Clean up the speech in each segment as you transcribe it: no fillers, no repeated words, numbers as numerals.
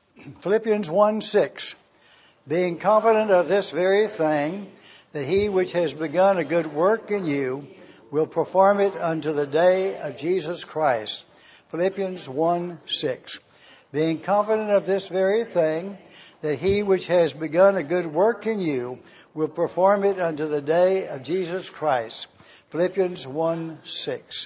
Philippians 1:6. Being confident of this very thing, that he which has begun a good work in you will perform it unto the day of Jesus Christ. Philippians 1:6. Being confident of this very thing, that he which has begun a good work in you will perform it unto the day of Jesus Christ. Philippians 1:6.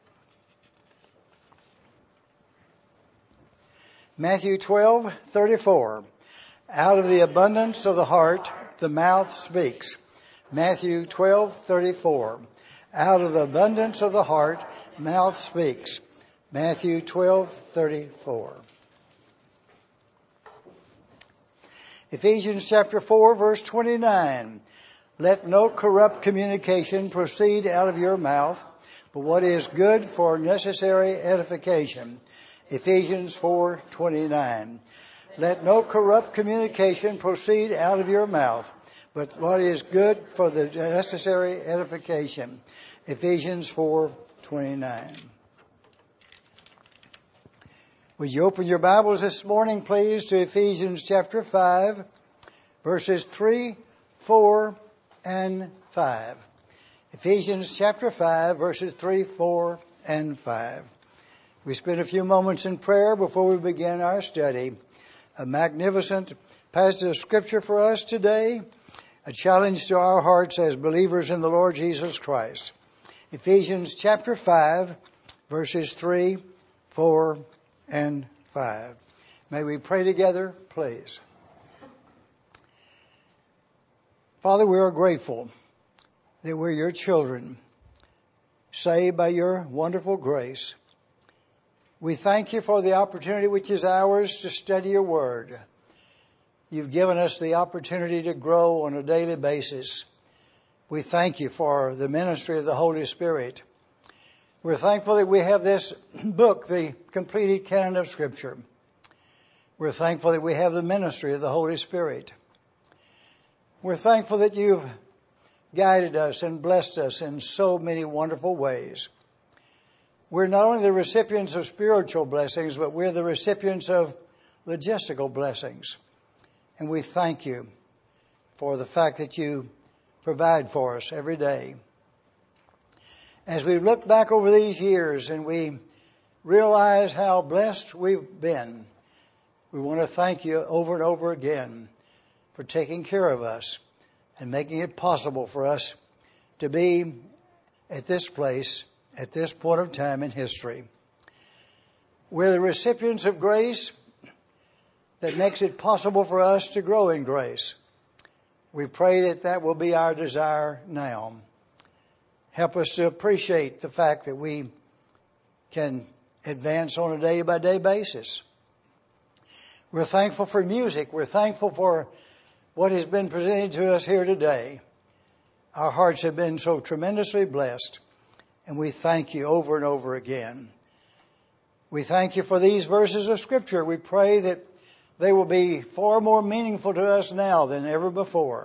Matthew 12:34. Out of the abundance of the heart, the mouth speaks. Matthew 12:34. Out of the abundance of the heart, mouth speaks. Matthew 12:34. Ephesians chapter 4, verse 29. Let no corrupt communication proceed out of your mouth, but what is good for necessary edification. Ephesians 4:29. Let no corrupt communication proceed out of your mouth, but what is good for the necessary edification. Ephesians 4:29. Would you open your Bibles this morning, please, to Ephesians chapter 5, verses 3, 4, and 5. Ephesians chapter 5, verses 3, 4, and 5. We spend a few moments in prayer before we begin our study. A magnificent passage of Scripture for us today, a challenge to our hearts as believers in the Lord Jesus Christ. Ephesians chapter 5, verses 3, 4, and 5. May we pray together, please. Father, we are grateful that we're your children, saved by your wonderful grace. We thank you for the opportunity which is ours to study your word. You've given us the opportunity to grow on a daily basis. We thank you for the ministry of the Holy Spirit. We're thankful that we have this book, the completed canon of Scripture. We're thankful that we have the ministry of the Holy Spirit. We're thankful that you've guided us and blessed us in so many wonderful ways. We're not only the recipients of spiritual blessings, but we're the recipients of logistical blessings. And we thank you for the fact that you provide for us every day. As we look back over these years and we realize how blessed we've been, we want to thank you over and over again for taking care of us and making it possible for us to be at this place at this point of time in history. We're the recipients of grace that makes it possible for us to grow in grace. We pray that that will be our desire now. Help us to appreciate the fact that we can advance on a day-by-day basis. We're thankful for music. We're thankful for what has been presented to us here today. Our hearts have been so tremendously blessed. And we thank you over and over again. We thank you for these verses of Scripture. We pray that they will be far more meaningful to us now than ever before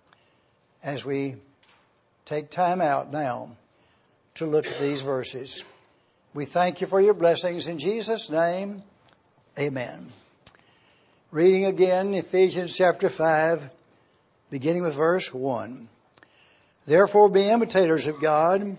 as we take time out now to look at these verses. We thank you for your blessings. In Jesus' name, amen. Reading again Ephesians chapter 5, beginning with verse 1. Therefore be imitators of God,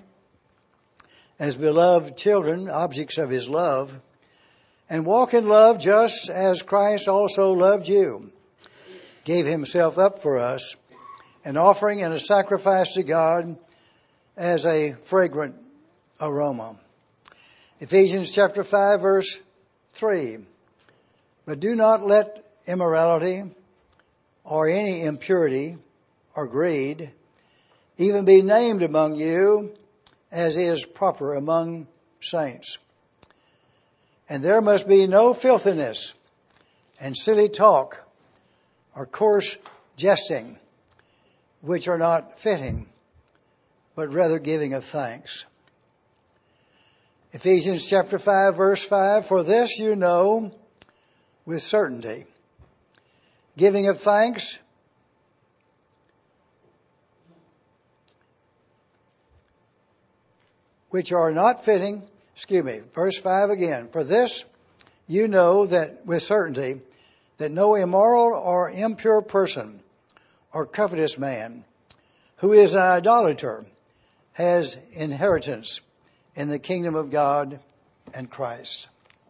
as beloved children, objects of his love, and walk in love just as Christ also loved you, gave himself up for us, an offering and a sacrifice to God as a fragrant aroma. Ephesians chapter 5, verse 3. But do not let immorality or any impurity or greed even be named among you, as is proper among saints. And there must be no filthiness and silly talk or coarse jesting, which are not fitting, but rather giving of thanks. Ephesians chapter 5, verse 5, for this you know with certainty, giving of thanks which are not fitting, verse 5 again. For this you know that with certainty, that no immoral or impure person or covetous man who is an idolater has inheritance in the kingdom of God and Christ.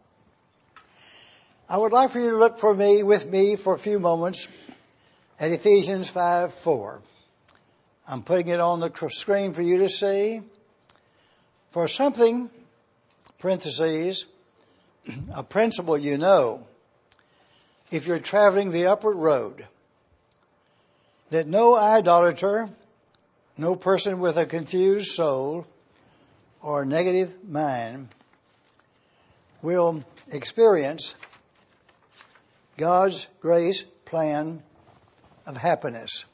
I would like for you to look with me for a few moments at Ephesians 5:4. I'm putting it on the screen for you to see. For something, parentheses, a principle you know, if you're traveling the upward road, that no idolater, no person with a confused soul or a negative mind will experience God's grace plan of happiness.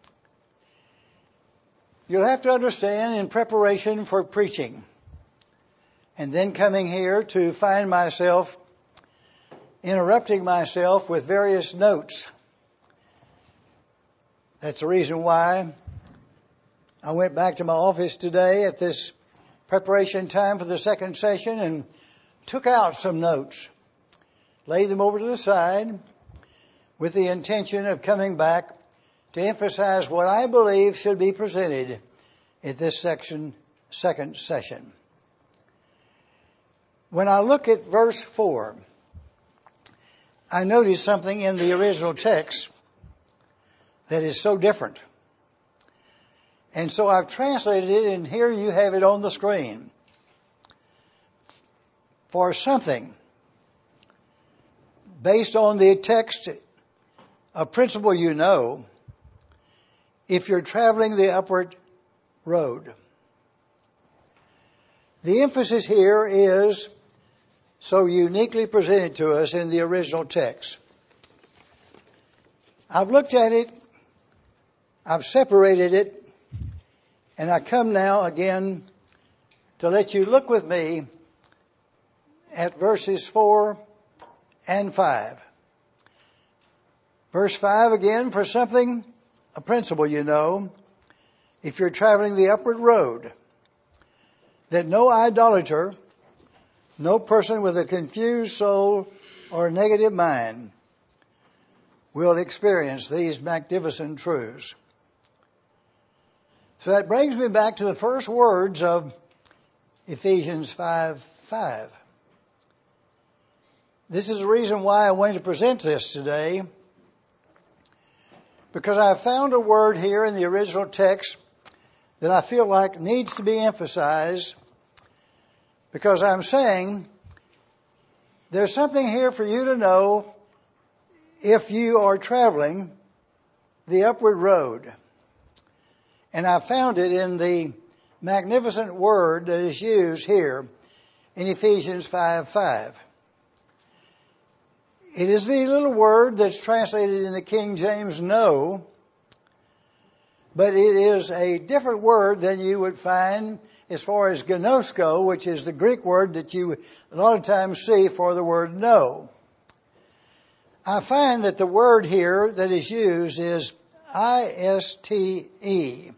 You'll have to understand, in preparation for preaching and then coming here to find myself interrupting myself with various notes. That's the reason why I went back to my office today at this preparation time for the second session and took out some notes, laid them over to the side with the intention of coming back to emphasize what I believe should be presented at this second session. When I look at verse 4, I notice something in the original text that is so different. And so I've translated it, and here you have it on the screen. For something, based on the text, a principle you know, if you're traveling the upward road. The emphasis here is so uniquely presented to us in the original text. I've looked at it, I've separated it, and I come now again to let you look with me at verses 4 and 5. Verse 5 again, for something, a principle you know, if you're traveling the upward road, that no idolater, no person with a confused soul or a negative mind will experience these magnificent truths. So that brings me back to the first words of Ephesians 5:5. This is the reason why I wanted to present this today, because I found a word here in the original text that I feel like needs to be emphasized, because I'm saying there's something here for you to know if you are traveling the upward road. And I found it in the magnificent word that is used here in Ephesians 5:5. It is the little word that's translated in the King James know, but it is a different word than you would find as far as gnosko, which is the Greek word that you a lot of times see for the word know. I find that the word here that is used is I-S-T-E.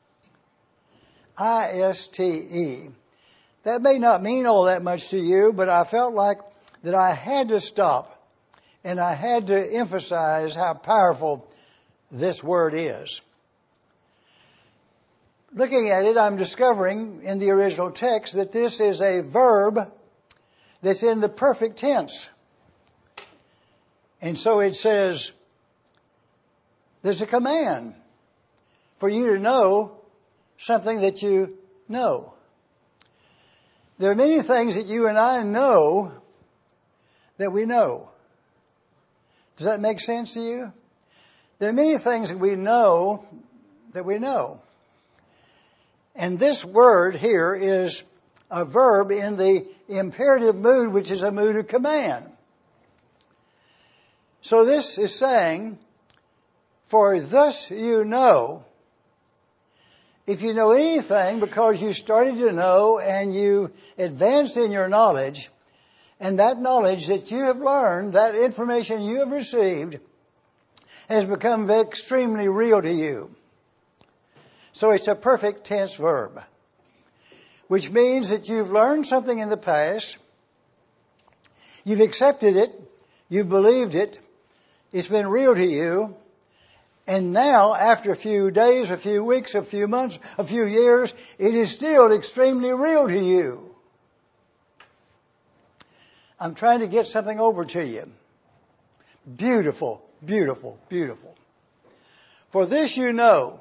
I-S-T-E. That may not mean all that much to you, but I felt like that I had to stop and I had to emphasize how powerful this word is. Looking at it, I'm discovering in the original text that this is a verb that's in the perfect tense. And so it says, there's a command for you to know something that you know. There are many things that you and I know that we know. Does that make sense to you? There are many things that we know that we know. And this word here is a verb in the imperative mood, which is a mood of command. So this is saying, for thus you know. If you know anything because you started to know and you advanced in your knowledge, and that knowledge that you have learned, that information you have received, has become extremely real to you. So it's a perfect tense verb, which means that you've learned something in the past, you've accepted it, you've believed it, It's been real to you. And now, after a few days, a few weeks, a few months, a few years, it is still extremely real to you. I'm trying to get something over to you. Beautiful, beautiful, beautiful. For this you know.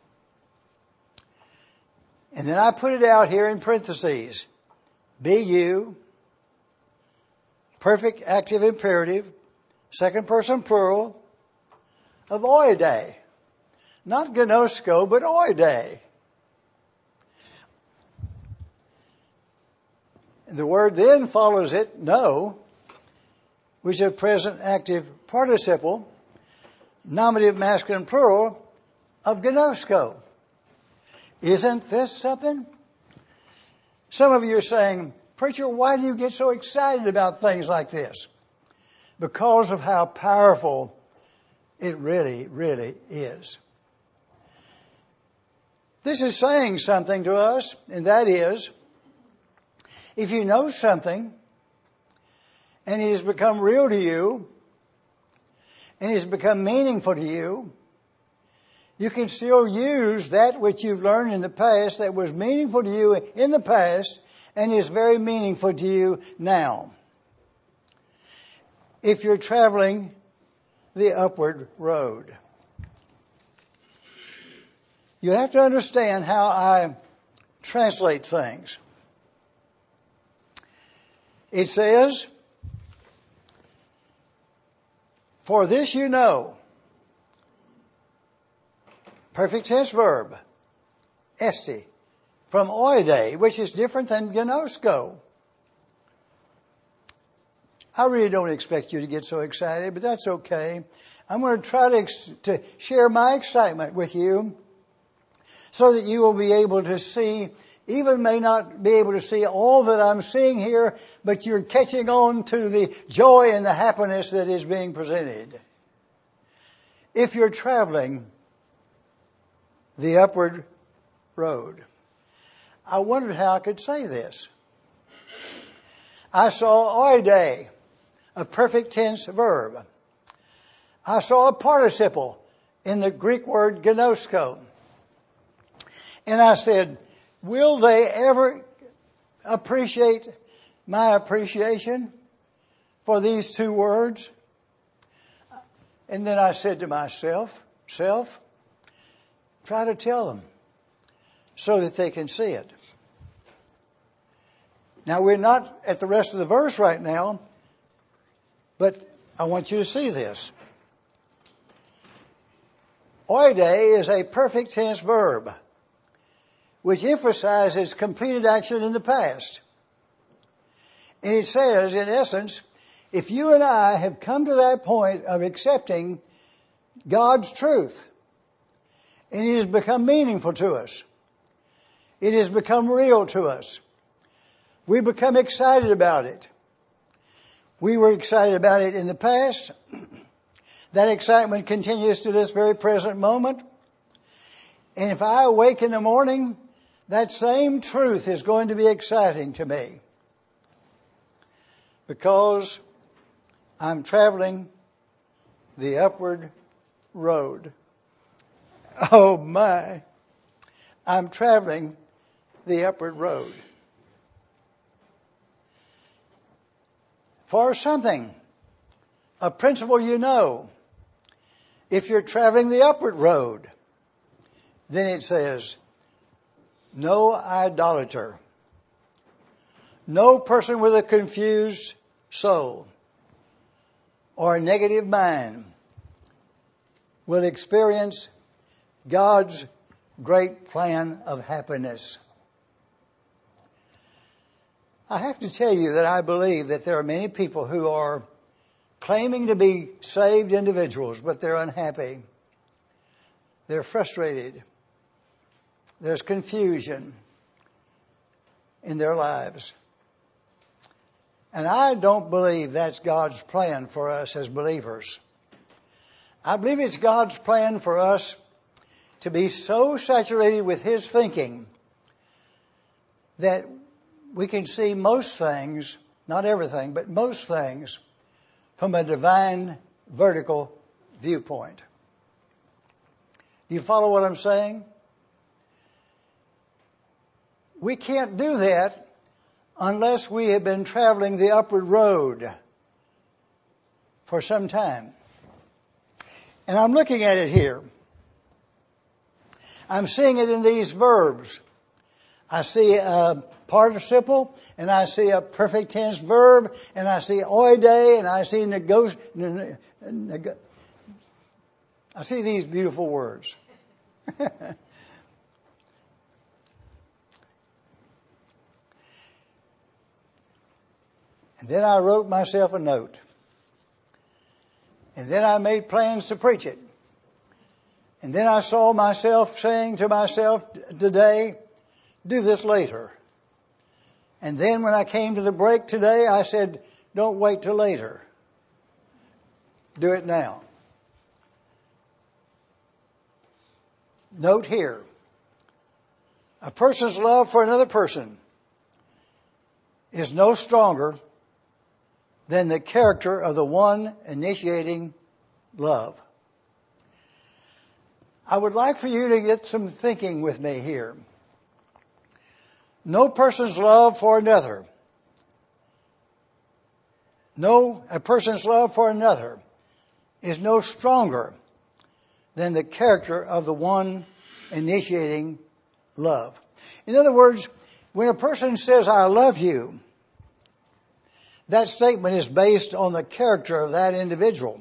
And then I put it out here in parentheses. Be you. Perfect active imperative. Second person plural. Of oide. Not gnosko, but oide. The word then follows it, know, which is a present active participle, nominative masculine plural of gnosko. Isn't this something? Some of you are saying, preacher, why do you get so excited about things like this? Because of how powerful it really, really is. This is saying something to us, and that is, if you know something, and it has become real to you, and it has become meaningful to you, you can still use that which you've learned in the past that was meaningful to you in the past, and is very meaningful to you now. If you're traveling the upward road. You have to understand how I translate things. It says, for this you know, perfect tense verb, esti, from oide, which is different than gnosko. I really don't expect you to get so excited, but that's okay. I'm going to try to share my excitement with you so that you will be able to see, even may not be able to see all that I'm seeing here, but you're catching on to the joy and the happiness that is being presented. If you're traveling the upward road, I wondered how I could say this. I saw oide, a perfect tense verb. I saw a participle in the Greek word gnosko. And I said, will they ever appreciate my appreciation for these two words? And then I said to myself, try to tell them so that they can see it. Now we're not at the rest of the verse right now, but I want you to see this. Oide is a perfect tense verb, which emphasizes completed action in the past. And it says, in essence, if you and I have come to that point of accepting God's truth, and it has become meaningful to us, it has become real to us, we become excited about it. We were excited about it in the past. That excitement continues to this very present moment. And if I awake in the morning, that same truth is going to be exciting to me. Because I'm traveling the upward road. Oh my. I'm traveling the upward road. For something, a principle you know, if you're traveling the upward road, then it says, no idolater, no person with a confused soul or a negative mind will experience God's great plan of happiness. I have to tell you that I believe that there are many people who are claiming to be saved individuals, but they're unhappy. They're frustrated. There's confusion in their lives. And I don't believe that's God's plan for us as believers. I believe it's God's plan for us to be so saturated with His thinking that we can see most things, not everything, but most things from a divine vertical viewpoint. Do you follow what I'm saying? We can't do that unless we have been traveling the upward road for some time. And I'm looking at it here. I'm seeing it in these verbs. I see a participle, and I see a perfect tense verb, and I see oide, and I see I see these beautiful words. And then I wrote myself a note. And then I made plans to preach it. And then I saw myself saying to myself today, do this later. And then when I came to the break today, I said, don't wait till later. Do it now. Note here, a person's love for another person is no stronger than the character of the one initiating love. I would like for you to get some thinking with me here. No person's love for another. A person's love for another is no stronger than the character of the one initiating love. In other words, when a person says, I love you, that statement is based on the character of that individual.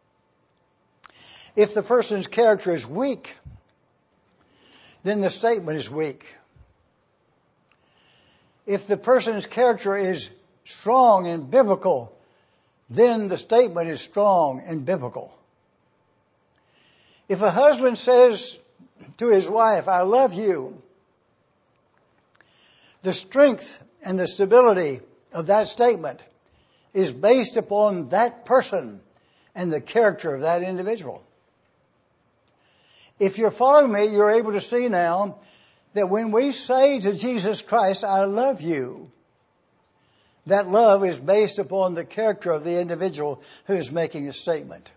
If the person's character is weak, then the statement is weak. If the person's character is strong and biblical, then the statement is strong and biblical. If a husband says to his wife, I love you, the strength and the stability of that statement is based upon that person and the character of that individual. If you're following me, you're able to see now that when we say to Jesus Christ, I love you, that love is based upon the character of the individual who is making the statement.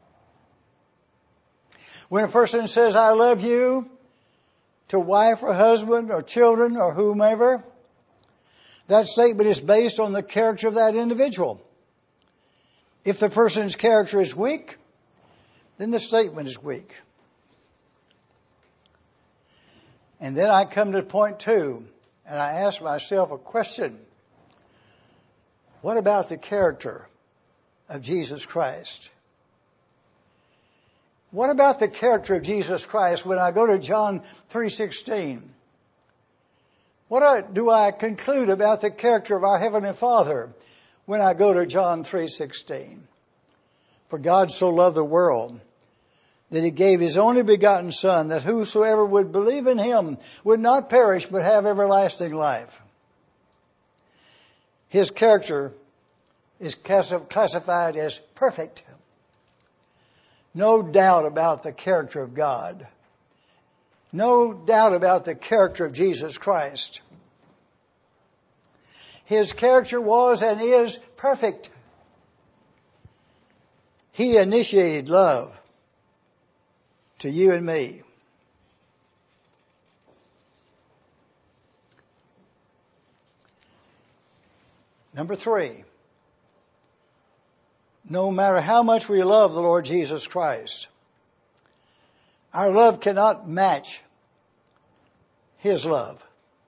When a person says, I love you, to wife or husband or children or whomever, that statement is based on the character of that individual. If the person's character is weak, then the statement is weak. And then I come to point 2, and I ask myself a question. What about the character of Jesus Christ? What about the character of Jesus Christ when I go to John 3:16? What do I conclude about the character of our Heavenly Father when I go to John 3:16? For God so loved the world that He gave His only begotten Son, that whosoever would believe in Him would not perish but have everlasting life. His character is classified as perfect. No doubt about the character of God. No doubt about the character of Jesus Christ. His character was and is perfect. He initiated love to you and me. Number 3. No matter how much we love the Lord Jesus Christ, our love cannot match His love.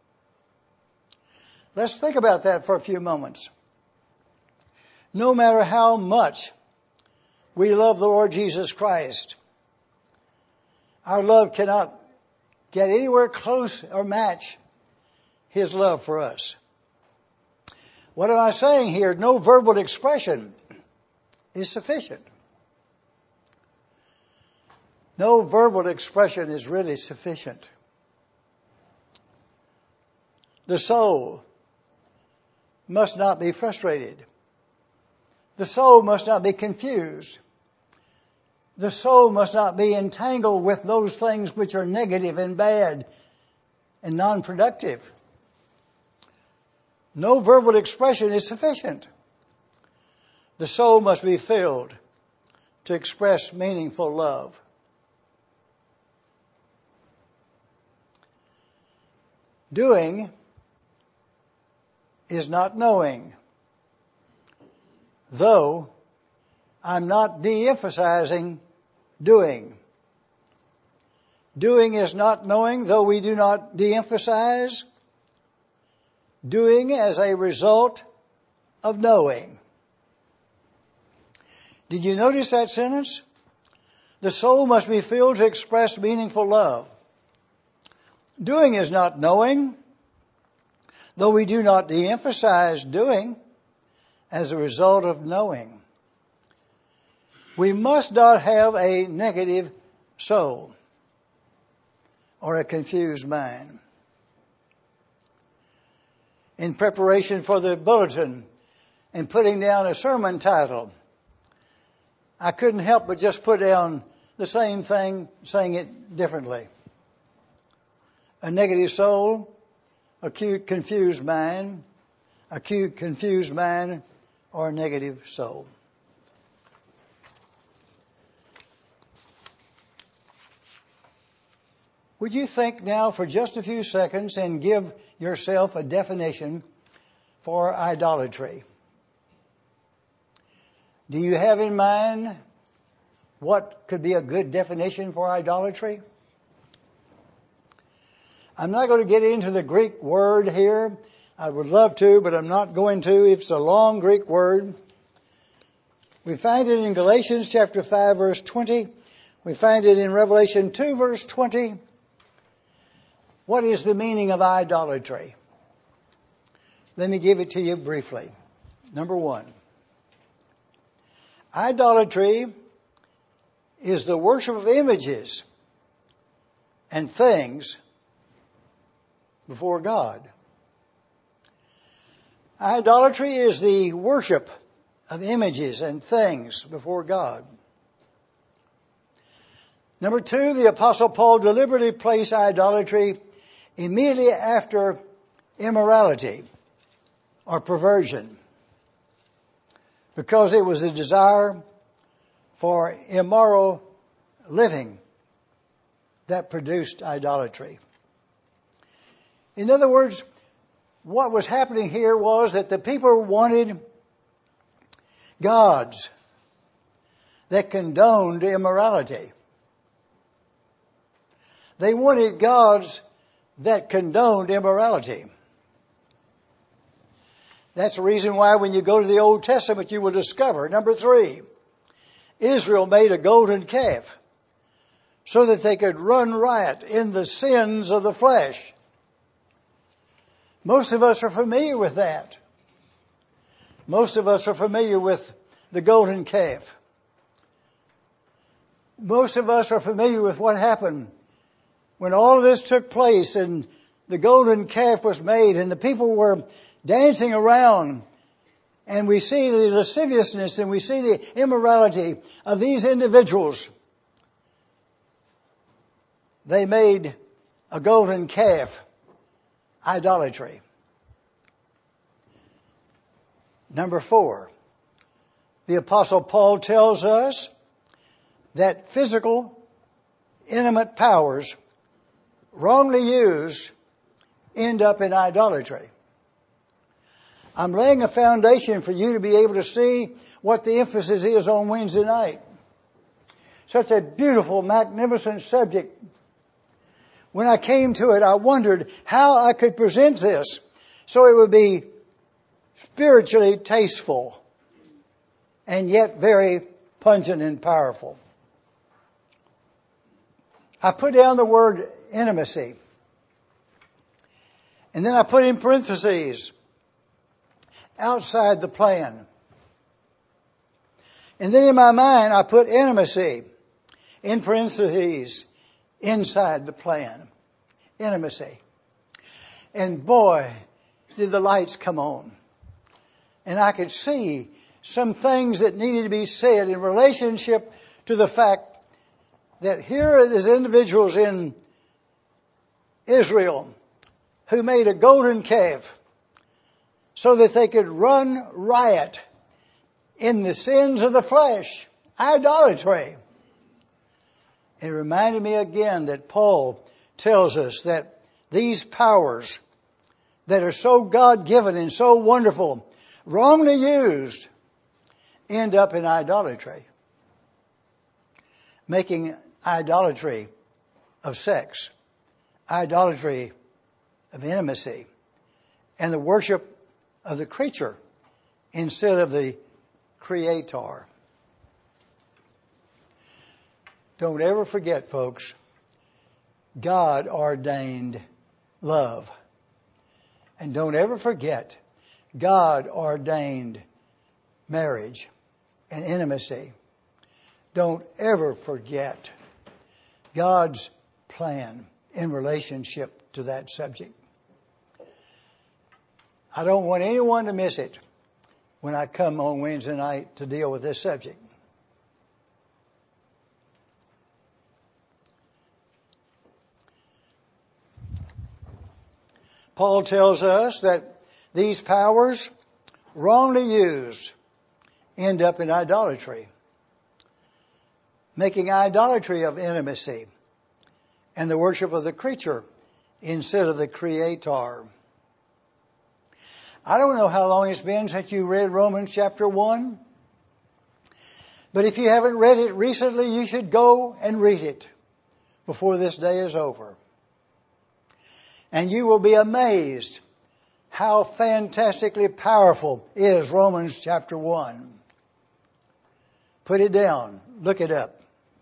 Let's think about that for a few moments. No matter how much we love the Lord Jesus Christ, our love cannot get anywhere close or match His love for us. What am I saying here? No verbal expression is sufficient. No verbal expression is really sufficient. The soul must not be frustrated. The soul must not be confused. The soul must not be entangled with those things which are negative and bad and non-productive. No verbal expression is sufficient. The soul must be filled to express meaningful love. Doing is not knowing, though I'm not de-emphasizing doing. Doing is not knowing, though we do not de-emphasize doing as a result of knowing. Did you notice that sentence? The soul must be filled to express meaningful love. Doing is not knowing, though we do not de-emphasize doing as a result of knowing. We must not have a negative soul or a confused mind. In preparation for the bulletin and putting down a sermon title, I couldn't help but just put down the same thing, saying it differently. A negative soul, acute confused mind, or a negative soul. Would you think now for just a few seconds and give yourself a definition for idolatry? Do you have in mind what could be a good definition for idolatry? I'm not going to get into the Greek word here. I would love to, but I'm not going to. It's a long Greek word. We find it in Galatians chapter 5, verse 20. We find it in Revelation 2, verse 20. What is the meaning of idolatry? Let me give it to you briefly. Number one, idolatry is the worship of images and things before God. Idolatry is the worship of images and things before God. Number two, the Apostle Paul deliberately placed idolatry immediately after immorality or perversion, because it was a desire for immoral living that produced idolatry. In other words, what was happening here was that the people wanted gods that condoned immorality. They wanted gods that condoned immorality. That's the reason why when you go to the Old Testament you will discover, number three, Israel made a golden calf so that they could run riot in the sins of the flesh. Most of us are familiar with that. Most of us are familiar with the golden calf. Most of us are familiar with what happened when all of this took place and the golden calf was made and the people were dancing around, and we see the lasciviousness and we see the immorality of these individuals. They made a golden calf. Idolatry. Number four, the Apostle Paul tells us that physical, intimate powers wrongly used end up in idolatry. I'm laying a foundation for you to be able to see what the emphasis is on Wednesday night. Such a beautiful, magnificent subject. When I came to it, I wondered how I could present this so it would be spiritually tasteful and yet very pungent and powerful. I put down the word intimacy. And then I put in parentheses, outside the plan. And then in my mind I put intimacy, in parentheses, inside the plan. Intimacy. And boy, did the lights come on. And I could see some things that needed to be said in relationship to the fact that here are these individuals in Israel who made a golden calf so that they could run riot in the sins of the flesh. Idolatry. It reminded me again that Paul tells us that these powers that are so God-given and so wonderful, wrongly used, end up in idolatry. Making idolatry of sex, idolatry of intimacy, and the worship of the creature instead of the Creator. Don't ever forget, folks, God ordained love. And don't ever forget, God ordained marriage and intimacy. Don't ever forget God's plan in relationship to that subject. I don't want anyone to miss it when I come on Wednesday night to deal with this subject. Paul tells us that these powers, wrongly used, end up in idolatry. Making idolatry of intimacy and the worship of the creature instead of the Creator. I don't know how long it's been since you read Romans chapter 1. But if you haven't read it recently, you should go and read it before this day is over. And you will be amazed how fantastically powerful is Romans chapter 1. Put it down. Look it up.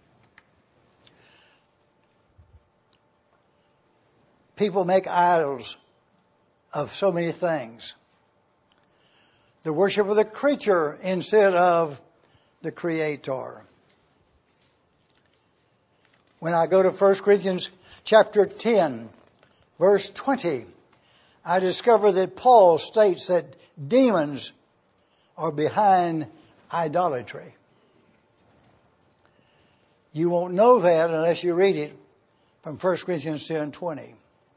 People make idols of so many things. The worship of the creature instead of the Creator. When I go to 1 Corinthians chapter 10, verse 20, I discover that Paul states that demons are behind idolatry. You won't know that unless you read it from 1 Corinthians 10:20.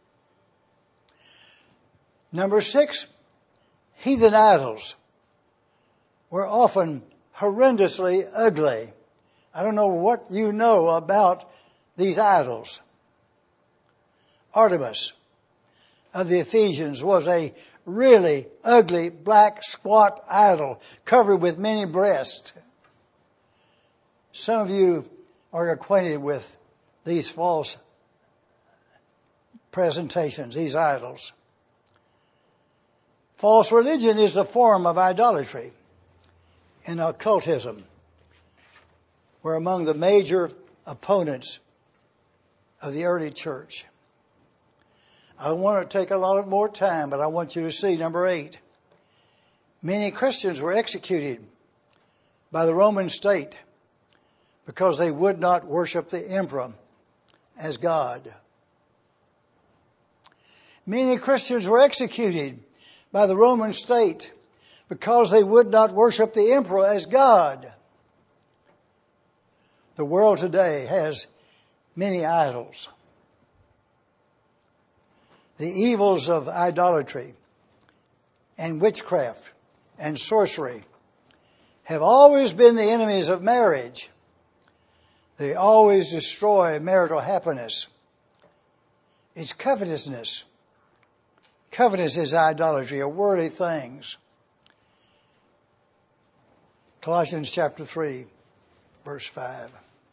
Number 6, heathen idols were often horrendously ugly. I don't know what you know about these idols. Artemis of the Ephesians was a really ugly black squat idol covered with many breasts. Some of you are acquainted with these false presentations, these idols. False religion is the form of idolatry, and occultism were among the major opponents of the early church. I don't want to take a lot more time, but I want you to see number 8. Many Christians were executed by the Roman state because they would not worship the emperor as God. Many Christians were executed by the Roman state because they would not worship the emperor as God. The world today has many idols. The evils of idolatry and witchcraft and sorcery have always been the enemies of marriage. They always destroy marital happiness. It's covetousness. Covetous is idolatry, or worldly things. Colossians chapter 3, verse 5.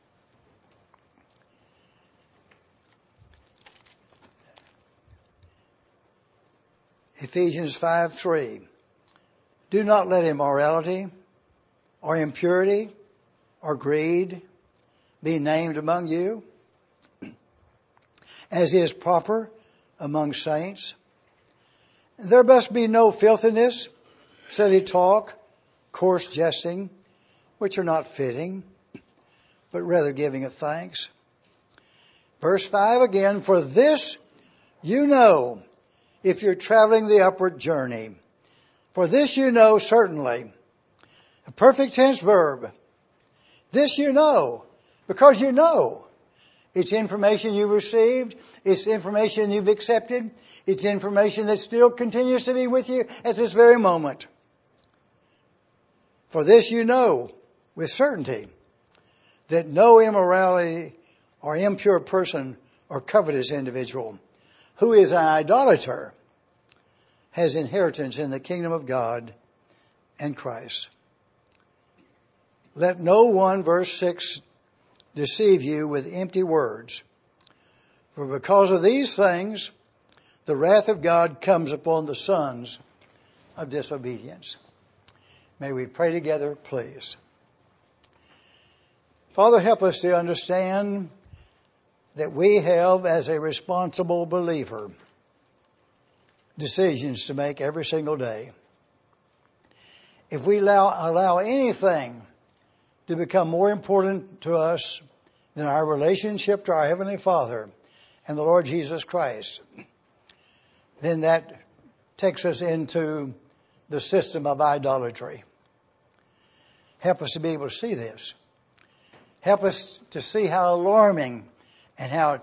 Ephesians 5:3. Do not let immorality or impurity or greed be named among you, as is proper among saints. There must be no filthiness, silly talk, coarse jesting, which are not fitting, but rather giving of thanks. Verse 5 again, for this you know, if you're traveling the upward journey. For this you know certainly. A perfect tense verb. This you know, because you know. It's information you received. It's information you've accepted. It's information that still continues to be with you at this very moment. For this you know with certainty. that no immorality or impure person or covetous individual who is an idolater has inheritance in the kingdom of God and Christ. Let no one, verse 6, deceive you with empty words. For because of these things, the wrath of God comes upon the sons of disobedience. May we pray together, please. Father, help us to understand that we have, as a responsible believer, decisions to make every single day. If we allow anything to become more important to us than our relationship to our Heavenly Father and the Lord Jesus Christ, then that takes us into the system of idolatry. Help us to be able to see this. Help us to see how alarming and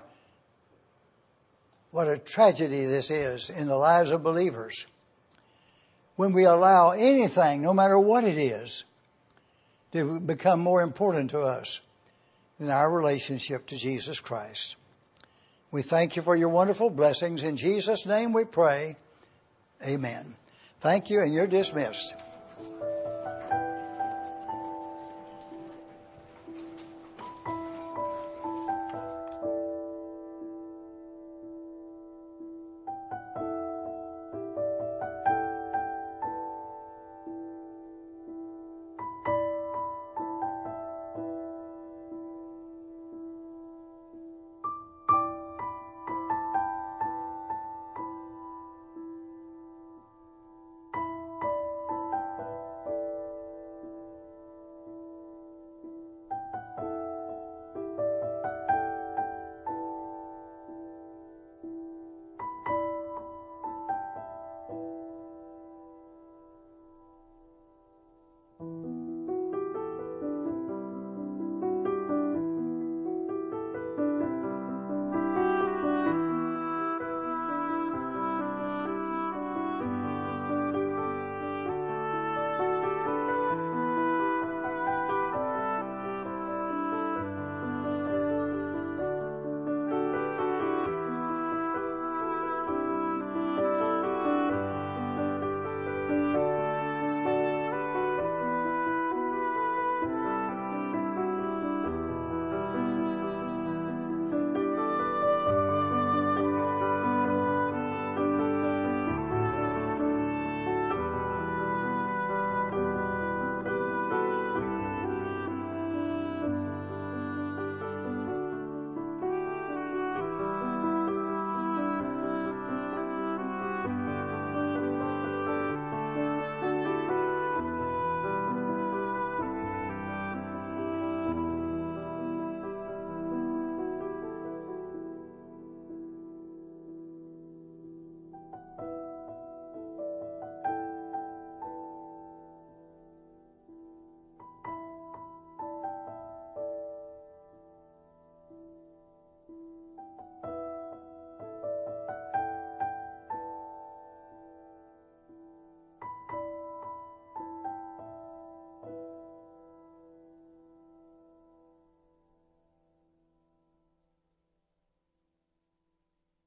what a tragedy this is in the lives of believers when we allow anything, no matter what it is, to become more important to us than our relationship to Jesus Christ. We thank you for your wonderful blessings. In Jesus' name we pray. Amen. Thank you, and you're dismissed.